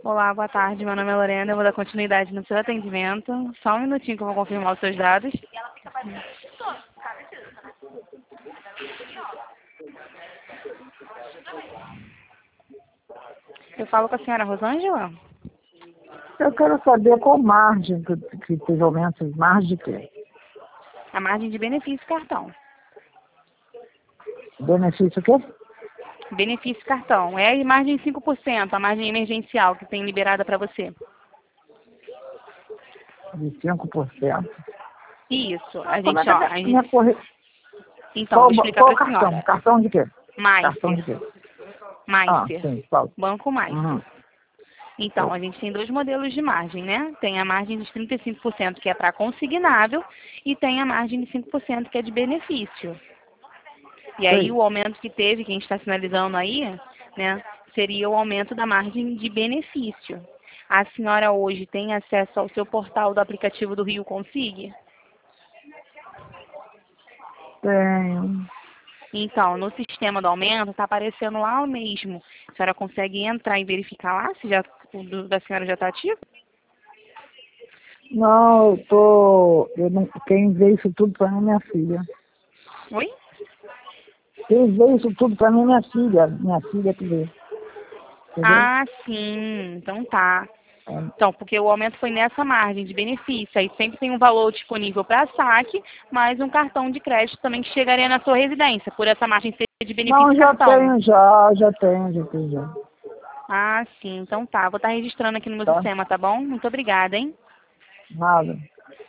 Olá, boa tarde. Meu nome é Lorena. Eu vou dar continuidade no seu atendimento. Só um minutinho que eu vou confirmar os seus dados. Eu falo com a senhora Rosângela? Eu quero saber qual margem que teve aumento, margem de quê? A margem de benefício cartão. Benefício o quê? Benefício cartão. É a margem de 5%, a margem emergencial que tem liberada para você. De 5%. Isso. A Como é gente, que ó. a minha corre... Então, vou explicar qual para a cartão? senhora. Cartão de quê? Maister. Cartão de quê? Maister. Sim, fala. Banco Maister. Uhum. Então, a gente tem dois modelos de margem, né? Tem a margem de 35%, que é para consignável, e tem a margem de 5%, que é de benefício. E aí, Sim. o aumento que teve, que a gente está sinalizando aí, né, seria o aumento da margem de benefício. A senhora hoje tem acesso ao seu portal do aplicativo do Rio Consig? Tenho. Então, no sistema do aumento, está aparecendo lá o mesmo. A senhora consegue entrar e verificar lá se já, o da senhora já está ativo? Não, quem vê isso tudo para mim é minha filha. Oi? Quem vê isso tudo para mim é minha filha. Minha filha que vê. Entendeu? Ah, sim. Então tá. É. Então, porque o aumento foi nessa margem de benefício. Aí sempre tem um valor disponível para saque, mais um cartão de crédito também que chegaria na sua residência, por essa margem ser de benefício Não, já cartão. tenho, já tenho já. Ah, sim. Então tá. Vou estar registrando aqui no meu Tá? sistema, tá bom? Muito obrigada, hein? Nada.